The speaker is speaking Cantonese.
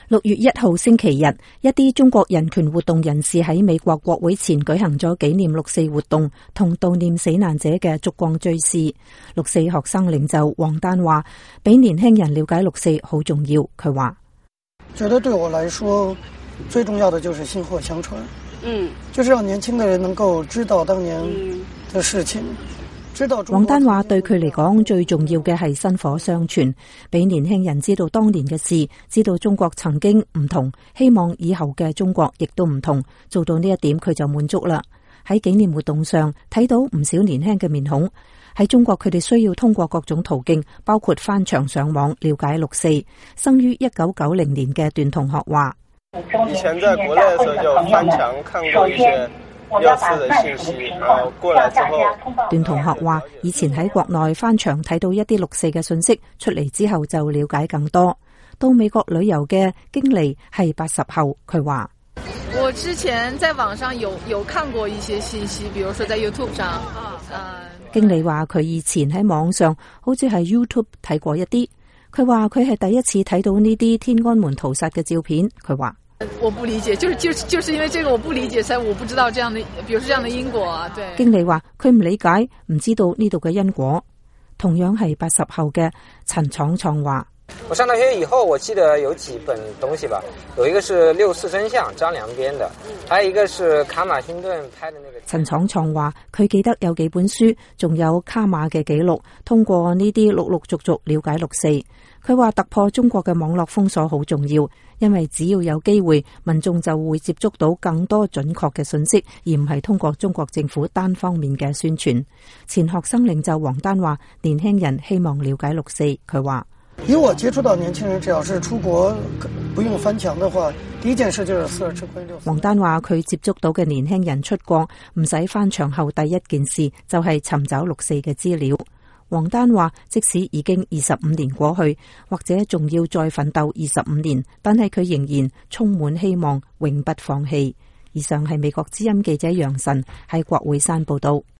6月1號星期日，一啲中國人權活動人士喺美國國會前舉行咗紀念6四活動，同悼念死難者嘅燭光追思。6四學生領袖王丹話，俾年輕人了解6四好重要。佢話， 覺得對我來說，最重要的就是薪火相傳，就是讓年輕的人能夠知道當年的事情。 王丹話對佢嚟講最重要嘅係薪火相傳，俾年輕人知道當年嘅事，知道中國曾經唔同，希望以後嘅中國亦都唔同。做到呢一點佢就滿足啦。喺紀念活動上睇到唔少年輕嘅面孔。喺中國佢哋需要通過各種途徑，包括翻牆上網了解6四。生於1990年嘅段同學話， 以前在國內嘅時候就翻牆看過一些6四的信息，然後過來之後， 段同學話以前喺國內翻牆睇到一啲6四嘅信息，出嚟之後就了解更多。到美國旅遊嘅經歷係80後，佢話， 我之前在網上有看過一些信息，比如說在 YouTube 上。 經理話佢以前喺網上好似係 YouTube 睇過一啲，佢話佢係第一次睇到呢啲天安門屠殺嘅照片。佢話， 我不理解，就是因為這個我不理解，所以我不知道這樣的，比如說這樣的因果啊。對， 經理話佢唔理解，唔知道呢度嘅因果。同樣係80後嘅陳闖闖話， 我上大學以後，我記得有幾本東西吧，有一個是6四真相，張良編的，還有一個是卡馬辛頓拍的那個。 陳闖闖話佢記得有幾本書，仲有卡馬嘅記錄，通過呢啲陸續了解6四。佢話突破中國嘅網絡封鎖好重要，因為只要有機會，民眾就會接觸到更多準確嘅信息，而唔係通過中國政府單方面嘅宣傳。前學生領袖王丹話，年輕人希望了解6四。佢話， 以我接觸到年輕人，只要是出國不用翻牆的話，第一件事就是4.2吃虧6四。 王丹話佢接觸到嘅年輕人出國唔使翻牆後，第一件事就係尋找6四嘅資料。王丹話，即使已經25年過去，或者仲要再奮鬥25年，但係佢仍然充滿希望，永不放棄。以上係美國之音記者楊晨喺國會山報道。